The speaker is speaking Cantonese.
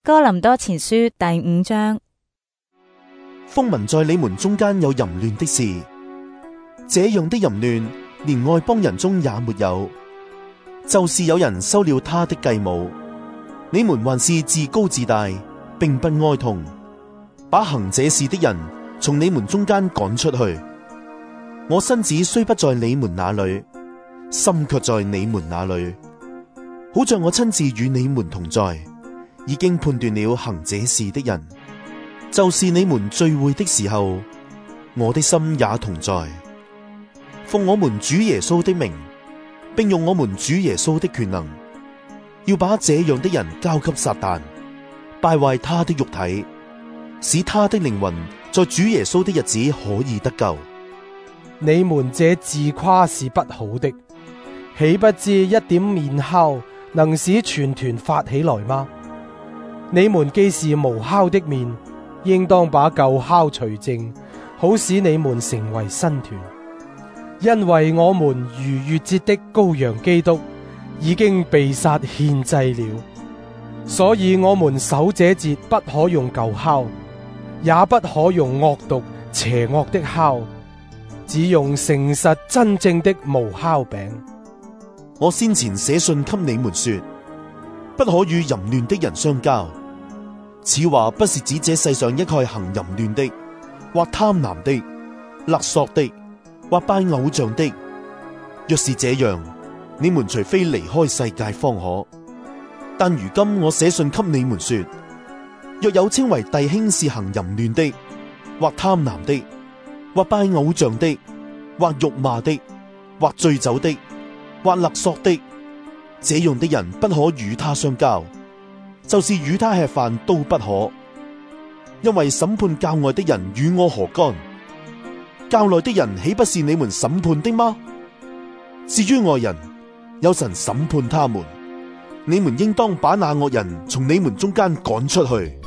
哥林多前書第5章。 風聞在你們中間有淫亂的事，這樣的淫亂連外邦人中也沒有，就是有人收了他的繼母。你們還是自高自大，並不哀痛，把行這事的人從你們中間趕出去。我身子雖不在你們那裏，心卻在你們那裏，好像我親自與你們同在，已經判斷了行這事的人。就是你們聚會的時候，我的心也同在。奉我們主耶穌的名，並用我們主耶穌的權能，要把這樣的人交給撒旦，敗壞他的肉體，使他的靈魂在主耶穌的日子可以得救。 你們這自誇是不好的，豈不知一點麵酵能使全團發起來嗎？你們既是無酵的麵，應當把舊酵除淨，好使你們成為新團。因為我們逾越節的羔羊基督已經被殺獻祭了，所以我們守這節不可用舊酵，也不可用惡毒邪惡的酵，只用誠實真正的無酵餅。 我先前寫信給你們說，不可與淫亂的人相交。此話不是指這世上一概行淫亂的，或貪婪的，勒索的，或拜偶像的。若是這樣，你們除非離開世界方可。但如今我寫信給你們說，若有稱為弟兄是行淫亂的，或貪婪的，或拜偶像的，或辱罵的，或醉酒的，或勒索的，這樣的人不可與他相交，就是與他吃飯都不可。因為審判教外的人與我何干？教內的人豈不是你們審判的嗎？至於外人，有神審判他們。你們應當把那惡人從你們中間趕出去。